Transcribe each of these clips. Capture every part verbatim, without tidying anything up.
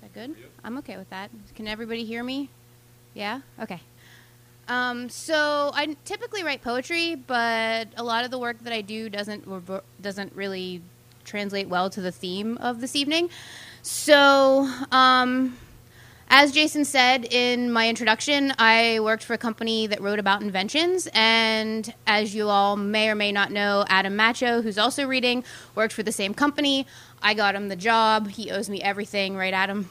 that good? Yep. I'm okay with that. Can everybody hear me? Yeah? Okay. Um, so I typically write poetry, but a lot of the work that I do doesn't doesn't really translate well to the theme of this evening. So, um, as Jason said in my introduction, I worked for a company that wrote about inventions, and as you all may or may not know, Adam Macho, who's also reading, worked for the same company. I got him the job. He owes me everything, right, Adam?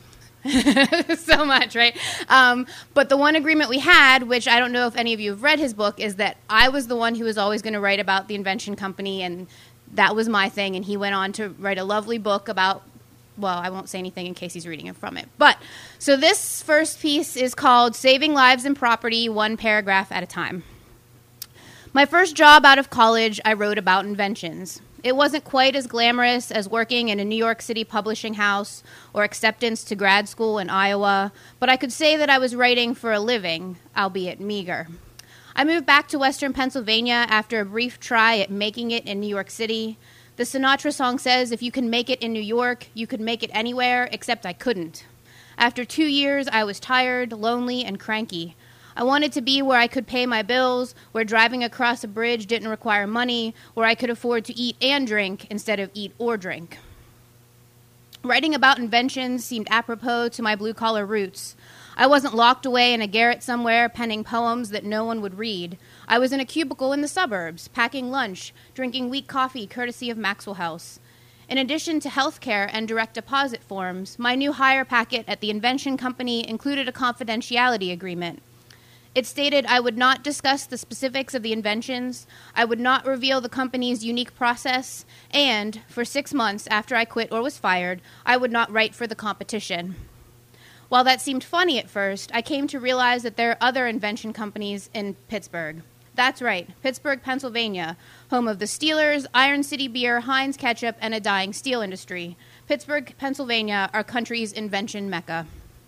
So much, right? Um, but the one agreement we had, which I don't know if any of you have read his book, is that I was the one who was always going to write about the invention company, and that was my thing, and he went on to write a lovely book about, well, I won't say anything in case he's reading it from it. But, so this first piece is called Saving Lives and Property, One Paragraph at a Time. My first job out of college, I wrote about inventions. It wasn't quite as glamorous as working in a New York City publishing house or acceptance to grad school in Iowa, but I could say that I was writing for a living, albeit meager. I moved back to Western Pennsylvania after a brief try at making it in New York City. The Sinatra song says, if you can make it in New York, you could make it anywhere, except I couldn't. After two years, I was tired, lonely, and cranky. I wanted to be where I could pay my bills, where driving across a bridge didn't require money, where I could afford to eat and drink instead of eat or drink. Writing about inventions seemed apropos to my blue-collar roots. I wasn't locked away in a garret somewhere penning poems that no one would read. I was in a cubicle in the suburbs, packing lunch, drinking weak coffee courtesy of Maxwell House. In addition to healthcare and direct deposit forms, my new hire packet at the invention company included a confidentiality agreement. It stated I would not discuss the specifics of the inventions, I would not reveal the company's unique process, and, for six months after I quit or was fired, I would not write for the competition. While that seemed funny at first, I came to realize that there are other invention companies in Pittsburgh. That's right, Pittsburgh, Pennsylvania, home of the Steelers, Iron City Beer, Heinz Ketchup, and a dying steel industry. Pittsburgh, Pennsylvania, our country's invention mecca.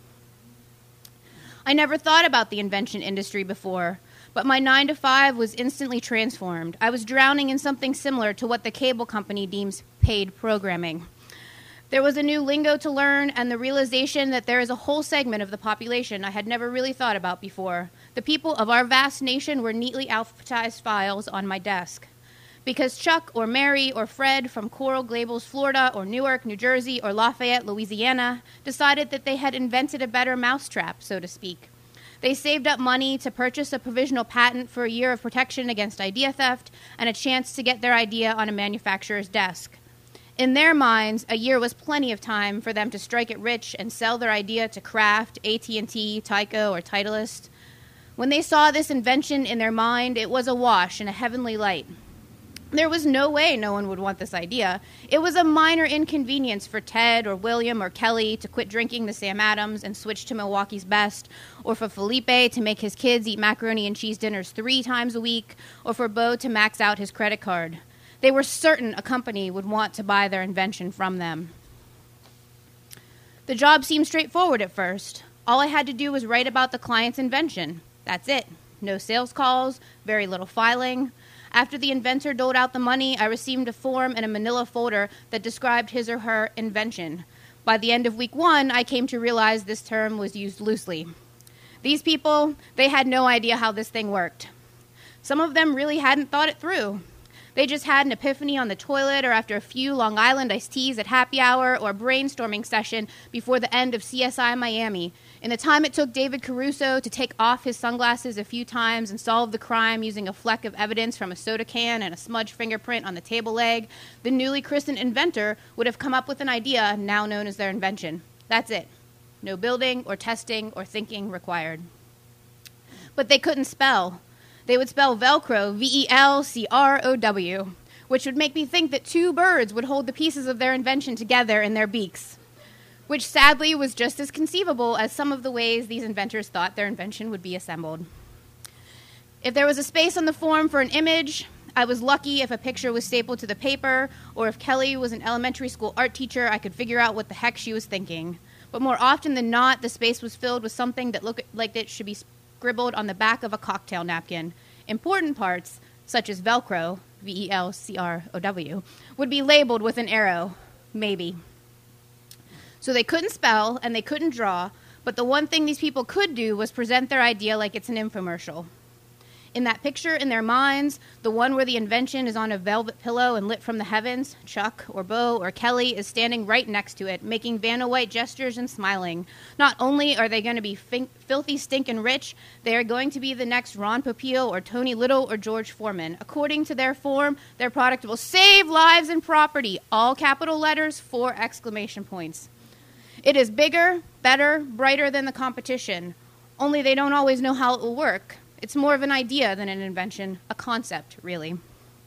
I never thought about the invention industry before, but my nine to five was instantly transformed. I was drowning in something similar to what the cable company deems paid programming. There was a new lingo to learn and the realization that there is a whole segment of the population I had never really thought about before. The people of our vast nation were neatly alphabetized files on my desk. Because Chuck or Mary or Fred from Coral Gables, Florida, or Newark, New Jersey, or Lafayette, Louisiana, decided that they had invented a better mousetrap, so to speak. They saved up money to purchase a provisional patent for a year of protection against idea theft and a chance to get their idea on a manufacturer's desk. In their minds, a year was plenty of time for them to strike it rich and sell their idea to Kraft, A T and T, Tyco, or Titleist. When they saw this invention in their mind, it was a wash in a heavenly light. There was no way no one would want this idea. It was a minor inconvenience for Ted or William or Kelly to quit drinking the Sam Adams and switch to Milwaukee's Best, or for Felipe to make his kids eat macaroni and cheese dinners three times a week, or for Bo to max out his credit card. They were certain a company would want to buy their invention from them. The job seemed straightforward at first. All I had to do was write about the client's invention. That's it. No sales calls, very little filing. After the inventor doled out the money, I received a form in a manila folder that described his or her invention. By the end of week one, I came to realize this term was used loosely. These people, they had no idea how this thing worked. Some of them really hadn't thought it through. They just had an epiphany on the toilet or after a few Long Island iced teas at happy hour or a brainstorming session before the end of C S I Miami. In the time it took David Caruso to take off his sunglasses a few times and solve the crime using a fleck of evidence from a soda can and a smudged fingerprint on the table leg, the newly christened inventor would have come up with an idea now known as their invention. That's it. No building or testing or thinking required. But they couldn't spell. They would spell Velcro, V E L C R O W, which would make me think that two birds would hold the pieces of their invention together in their beaks, which sadly was just as conceivable as some of the ways these inventors thought their invention would be assembled. If there was a space on the form for an image, I was lucky if a picture was stapled to the paper, or if Kelly was an elementary school art teacher, I could figure out what the heck she was thinking. But more often than not, the space was filled with something that looked like it should be scribbled on the back of a cocktail napkin. Important parts, such as Velcro, V E L C R O W, would be labeled with an arrow, maybe. So they couldn't spell and they couldn't draw, but the one thing these people could do was present their idea like it's an infomercial. In that picture in their minds, the one where the invention is on a velvet pillow and lit from the heavens, Chuck or Bo or Kelly is standing right next to it, making Vanna White gestures and smiling. Not only are they going to be fin- filthy, stinking rich, they are going to be the next Ron Popeil or Tony Little or George Foreman. According to their form, their product will save lives and property, all capital letters, four exclamation points. It is bigger, better, brighter than the competition, only they don't always know how it will work. It's more of an idea than an invention, a concept, really.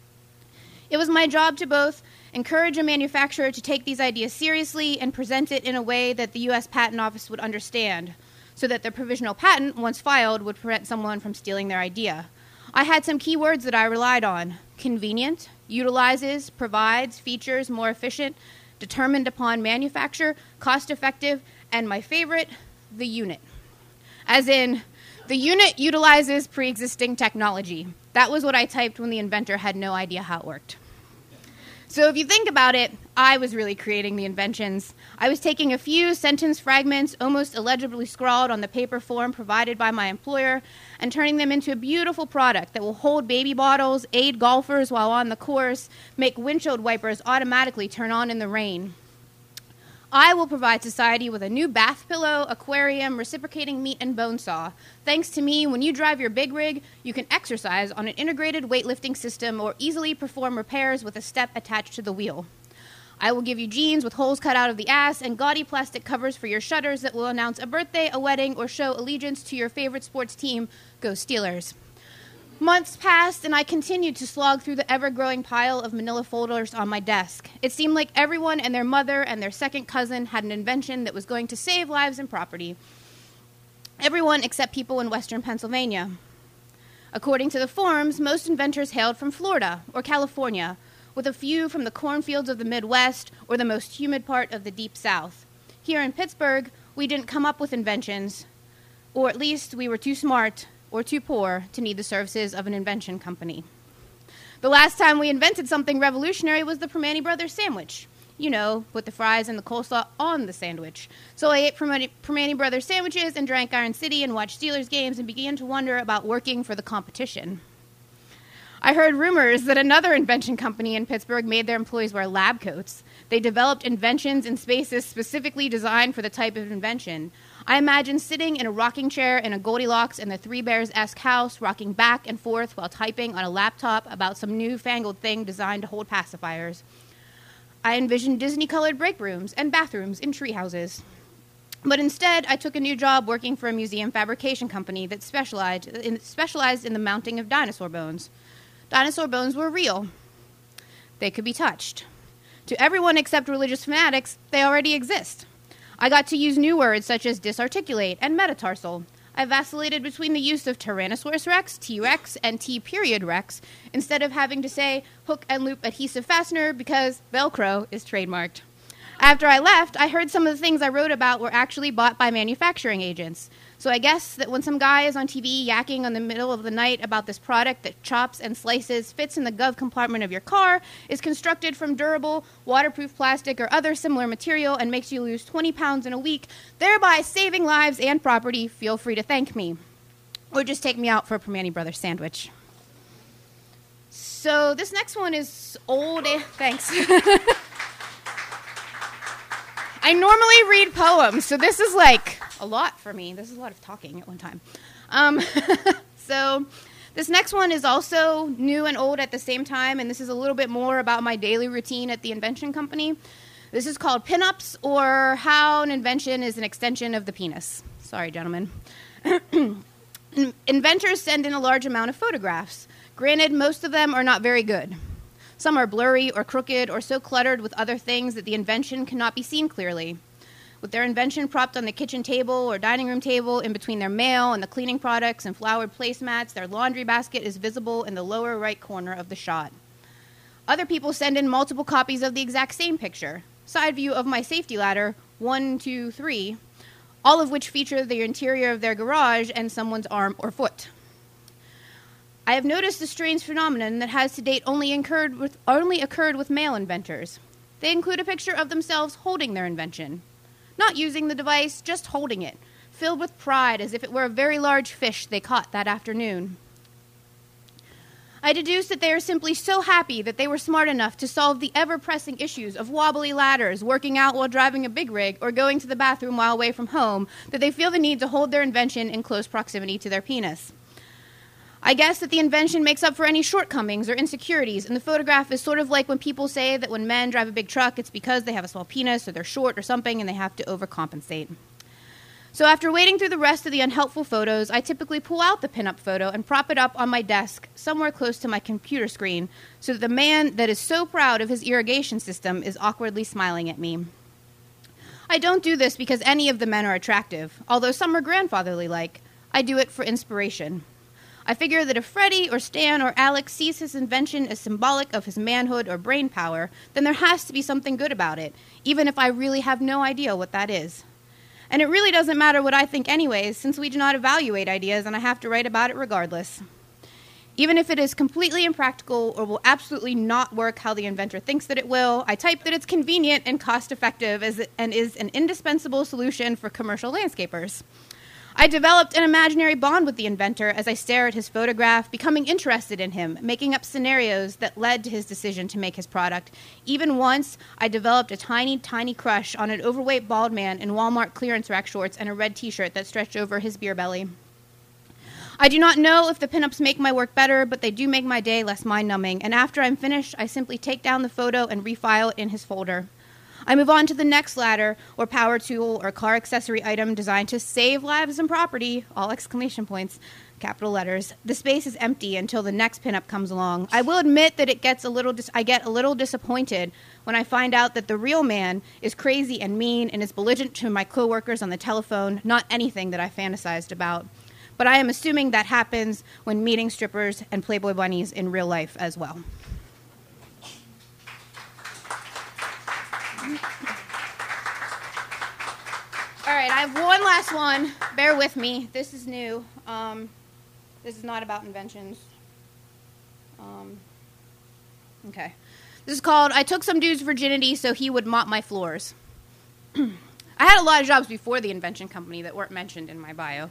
It was my job to both encourage a manufacturer to take these ideas seriously and present it in a way that the U S Patent Office would understand, so that their provisional patent, once filed, would prevent someone from stealing their idea. I had some key words that I relied on: convenient, utilizes, provides, features, more efficient, determined upon manufacture, cost-effective, and my favorite, the unit. As in, the unit utilizes pre-existing technology. That was what I typed when the inventor had no idea how it worked. So if you think about it, I was really creating the inventions. I was taking a few sentence fragments, almost illegibly scrawled on the paper form provided by my employer, and turning them into a beautiful product that will hold baby bottles, aid golfers while on the course, make windshield wipers automatically turn on in the rain. I will provide society with a new bath pillow, aquarium, reciprocating meat and bone saw. Thanks to me, when you drive your big rig, you can exercise on an integrated weightlifting system or easily perform repairs with a step attached to the wheel. I will give you jeans with holes cut out of the ass and gaudy plastic covers for your shutters that will announce a birthday, a wedding, or show allegiance to your favorite sports team. Go Steelers. Months passed, and I continued to slog through the ever-growing pile of manila folders on my desk. It seemed like everyone and their mother and their second cousin had an invention that was going to save lives and property. Everyone except people in western Pennsylvania. According to the forums, most inventors hailed from Florida or California, with a few from the cornfields of the Midwest or the most humid part of the Deep South. Here in Pittsburgh, we didn't come up with inventions, or at least we were too smart or too poor to need the services of an invention company. The last time we invented something revolutionary was the Primanti Brothers sandwich. You know, with the fries and the coleslaw on the sandwich. So I ate Primanti, Primanti Brothers sandwiches and drank Iron City and watched Steelers games and began to wonder about working for the competition. I heard rumors that another invention company in Pittsburgh made their employees wear lab coats. They developed inventions in spaces specifically designed for the type of invention. I imagine sitting in a rocking chair in a Goldilocks and the Three Bears-esque house, rocking back and forth while typing on a laptop about some newfangled thing designed to hold pacifiers. I envisioned Disney-colored break rooms and bathrooms in tree houses. But instead, I took a new job working for a museum fabrication company that specialized in, specialized in the mounting of dinosaur bones. Dinosaur bones were real. They could be touched. To everyone except religious fanatics, they already exist. I got to use new words such as disarticulate and metatarsal. I vacillated between the use of Tyrannosaurus rex, T-Rex, and T-period Rex instead of having to say hook and loop adhesive fastener because Velcro is trademarked. After I left, I heard some of the things I wrote about were actually bought by manufacturing agents. So I guess that when some guy is on T V yakking in the middle of the night about this product that chops and slices, fits in the gov compartment of your car, is constructed from durable, waterproof plastic or other similar material, and makes you lose twenty pounds in a week, thereby saving lives and property, feel free to thank me. Or just take me out for a Primanti Brothers sandwich. So this next one is old. Eh, thanks. I normally read poems, so this is like a lot for me. This is a lot of talking at one time. Um, so this next one is also new and old at the same time, and this is a little bit more about my daily routine at the invention company. This is called Pinups, or How an Invention is an Extension of the Penis. Sorry, gentlemen. Inventors send in a large amount of photographs. Granted, most of them are not very good. Some are blurry or crooked or so cluttered with other things that the invention cannot be seen clearly. With their invention propped on the kitchen table or dining room table in between their mail and the cleaning products and flowered placemats, their laundry basket is visible in the lower right corner of the shot. Other people send in multiple copies of the exact same picture. Side view of my safety ladder, one, two, three, all of which feature the interior of their garage and someone's arm or foot. I have noticed a strange phenomenon that has to date only occurred with, only occurred with male inventors. They include a picture of themselves holding their invention. not using the device, just holding it, filled with pride as if it were a very large fish they caught that afternoon. I deduce that they are simply so happy that they were smart enough to solve the ever-pressing issues of wobbly ladders, working out while driving a big rig, or going to the bathroom while away from home, that they feel the need to hold their invention in close proximity to their penis. I guess that the invention makes up for any shortcomings or insecurities, and the photograph is sort of like when people say that when men drive a big truck, it's because they have a small penis or they're short or something and they have to overcompensate. So after wading through the rest of the unhelpful photos, I typically pull out the pinup photo and prop it up on my desk somewhere close to my computer screen so that the man that is so proud of his irrigation system is awkwardly smiling at me. I don't do this because any of the men are attractive, although some are grandfatherly-like. I do it for inspiration. I figure that if Freddie or Stan or Alex sees his invention as symbolic of his manhood or brain power, then there has to be something good about it, even if I really have no idea what that is. And it really doesn't matter what I think anyways, since we do not evaluate ideas and I have to write about it regardless. Even if it is completely impractical or will absolutely not work how the inventor thinks that it will, I type that it's convenient and cost-effective as it, and is an indispensable solution for commercial landscapers. I developed an imaginary bond with the inventor as I stare at his photograph, becoming interested in him, making up scenarios that led to his decision to make his product. Even once, I developed a tiny, tiny crush on an overweight bald man in Walmart clearance rack shorts and a red t-shirt that stretched over his beer belly. I do not know if the pinups make my work better, but they do make my day less mind-numbing, and after I'm finished, I simply take down the photo and refile it in his folder. I move on to the next ladder, or power tool, or car accessory item designed to save lives and property, all exclamation points, capital letters. The space is empty until the next pinup comes along. I will admit that it gets a little dis- I get a little disappointed when I find out that the real man is crazy and mean and is belligerent to my coworkers on the telephone, not anything that I fantasized about. But I am assuming that happens when meeting strippers and Playboy bunnies in real life as well. All right, I have one last one. Bear with me. This is new. Um, this is not about inventions. Um, okay. This is called, I Took Some Dude's Virginity So He Would Mop My Floors. I had a lot of jobs before the invention company that weren't mentioned in my bio.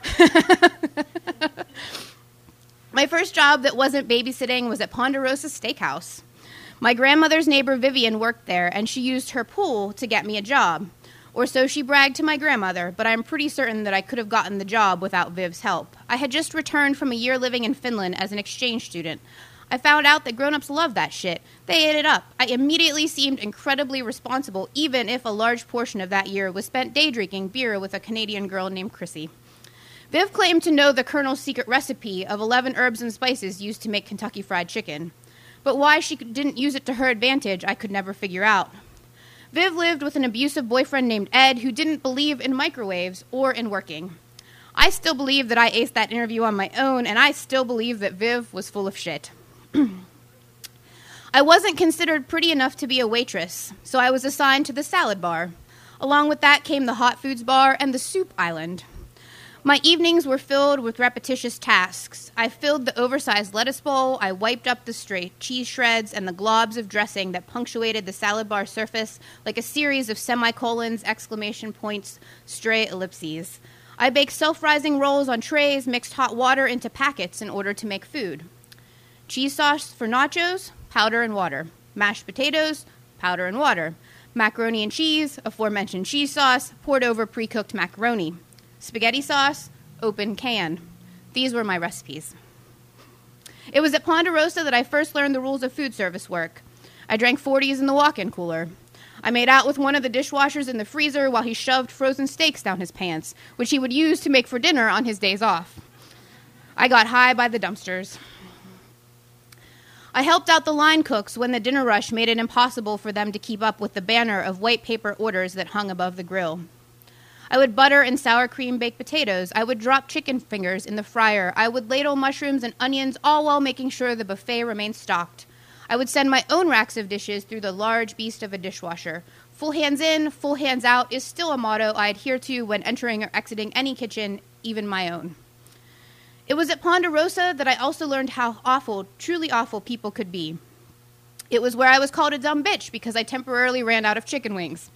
My first job that wasn't babysitting was at Ponderosa Steakhouse. My grandmother's neighbor Vivian worked there, and she used her pool to get me a job. Or so she bragged to my grandmother, but I'm pretty certain that I could have gotten the job without Viv's help. I had just returned from a year living in Finland as an exchange student. I found out that grown-ups love that shit. They ate it up. I immediately seemed incredibly responsible, even if a large portion of that year was spent day drinking beer with a Canadian girl named Chrissy. Viv claimed to know the Colonel's secret recipe of eleven herbs and spices used to make Kentucky Fried Chicken. But why she didn't use it to her advantage, I could never figure out. Viv lived with an abusive boyfriend named Ed who didn't believe in microwaves or in working. I still believe that I aced that interview on my own, and I still believe that Viv was full of shit. I wasn't considered pretty enough to be a waitress, so I was assigned to the salad bar. Along with that came the hot foods bar and the soup island. My evenings were filled with repetitious tasks. I filled the oversized lettuce bowl, I wiped up the stray cheese shreds and the globs of dressing that punctuated the salad bar surface like a series of semicolons, exclamation points, stray ellipses. I baked self-rising rolls on trays, mixed hot water into packets in order to make food. Cheese sauce for nachos, powder and water. Mashed potatoes, powder and water. Macaroni and cheese, aforementioned cheese sauce, poured over pre-cooked macaroni. Spaghetti sauce, open can. These were my recipes. It was at Ponderosa that I first learned the rules of food service work. I drank forties in the walk-in cooler. I made out with one of the dishwashers in the freezer while he shoved frozen steaks down his pants, which he would use to make for dinner on his days off. I got high by the dumpsters. I helped out the line cooks when the dinner rush made it impossible for them to keep up with the banner of white paper orders that hung above the grill. I would butter and sour cream baked potatoes. I would drop chicken fingers in the fryer. I would ladle mushrooms and onions, all while making sure the buffet remained stocked. I would send my own racks of dishes through the large beast of a dishwasher. Full hands in, full hands out is still a motto I adhere to when entering or exiting any kitchen, even my own. It was at Ponderosa that I also learned how awful, truly awful people could be. It was where I was called a dumb bitch because I temporarily ran out of chicken wings.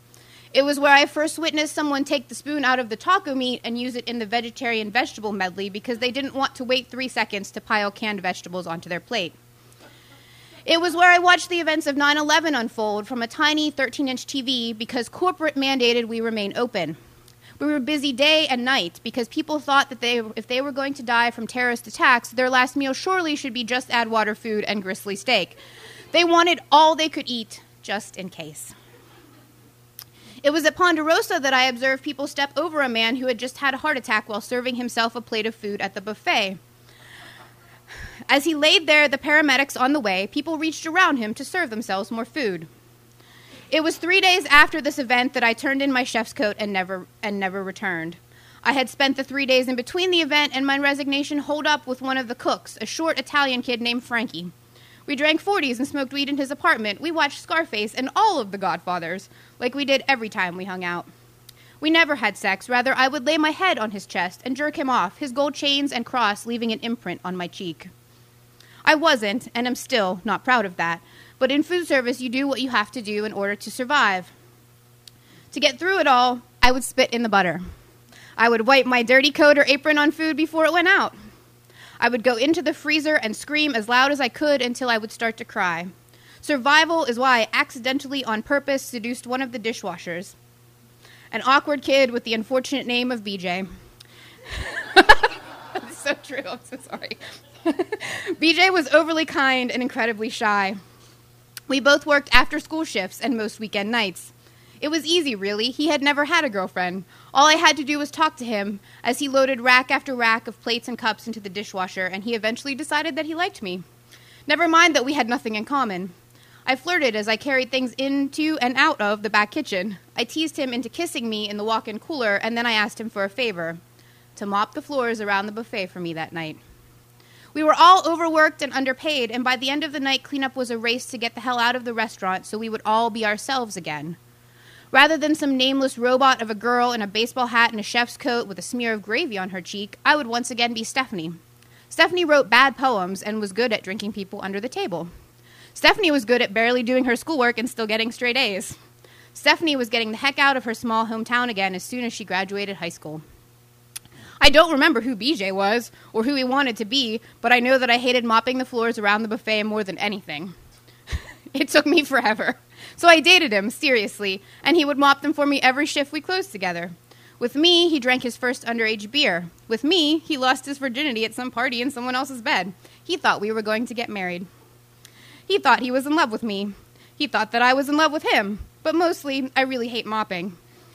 It was where I first witnessed someone take the spoon out of the taco meat and use it in the vegetarian vegetable medley because they didn't want to wait three seconds to pile canned vegetables onto their plate. It was where I watched the events of nine eleven unfold from a tiny thirteen-inch T V because corporate mandated we remain open. We were busy day and night because people thought that they, if they were going to die from terrorist attacks, their last meal surely should be just add water food and gristly steak. They wanted all they could eat, just in case. It was at Ponderosa that I observed people step over a man who had just had a heart attack while serving himself a plate of food at the buffet. As he laid there, the paramedics on the way, people reached around him to serve themselves more food. It was three days after this event that I turned in my chef's coat and never and never returned. I had spent the three days in between the event and my resignation holed up with one of the cooks, a short Italian kid named Frankie. We drank forties and smoked weed in his apartment. We watched Scarface and all of the Godfathers, like we did every time we hung out. We never had sex. Rather, I would lay my head on his chest and jerk him off, his gold chains and cross leaving an imprint on my cheek. I wasn't, and am still, not proud of that. But in food service, you do what you have to do in order to survive. To get through it all, I would spit in the butter. I would wipe my dirty coat or apron on food before it went out. I would go into the freezer and scream as loud as I could until I would start to cry. Survival is why I accidentally, on purpose, seduced one of the dishwashers. An awkward kid with the unfortunate name of B J. That's so true. I'm so sorry. B J was overly kind and incredibly shy. We both worked after-school shifts and most weekend nights. It was easy, really. He had never had a girlfriend. All I had to do was talk to him as he loaded rack after rack of plates and cups into the dishwasher, and he eventually decided that he liked me. Never mind that we had nothing in common. I flirted as I carried things into and out of the back kitchen. I teased him into kissing me in the walk-in cooler, and then I asked him for a favor, to mop the floors around the buffet for me that night. We were all overworked and underpaid, and by the end of the night, cleanup was a race to get the hell out of the restaurant so we would all be ourselves again. Rather than some nameless robot of a girl in a baseball hat and a chef's coat with a smear of gravy on her cheek, I would once again be Stephanie. Stephanie wrote bad poems and was good at drinking people under the table. Stephanie was good at barely doing her schoolwork and still getting straight A's. Stephanie was getting the heck out of her small hometown again as soon as she graduated high school. I don't remember who B J was or who he wanted to be, but I know that I hated mopping the floors around the buffet more than anything. It took me forever. So I dated him, seriously, and he would mop them for me every shift we closed together. With me, he drank his first underage beer. With me, he lost his virginity at some party in someone else's bed. He thought we were going to get married. He thought he was in love with me. He thought that I was in love with him. But mostly, I really hate mopping.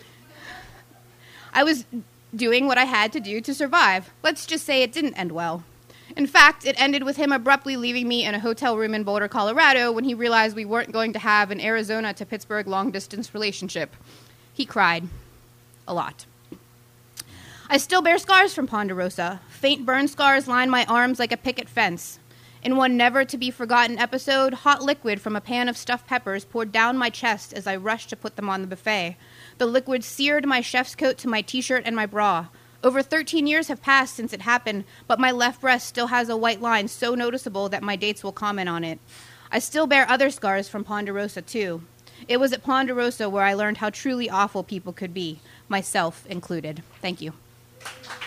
I was doing what I had to do to survive. Let's just say it didn't end well. In fact, it ended with him abruptly leaving me in a hotel room in Boulder, Colorado, when he realized we weren't going to have an Arizona to Pittsburgh long-distance relationship. He cried. A lot. I still bear scars from Ponderosa. Faint burn scars line my arms like a picket fence. In one never-to-be-forgotten episode, hot liquid from a pan of stuffed peppers poured down my chest as I rushed to put them on the buffet. The liquid seared my chef's coat to my T-shirt and my bra. Over thirteen years have passed since it happened, but my left breast still has a white line so noticeable that my dates will comment on it. I still bear other scars from Ponderosa, too. It was at Ponderosa where I learned how truly awful people could be, myself included. Thank you.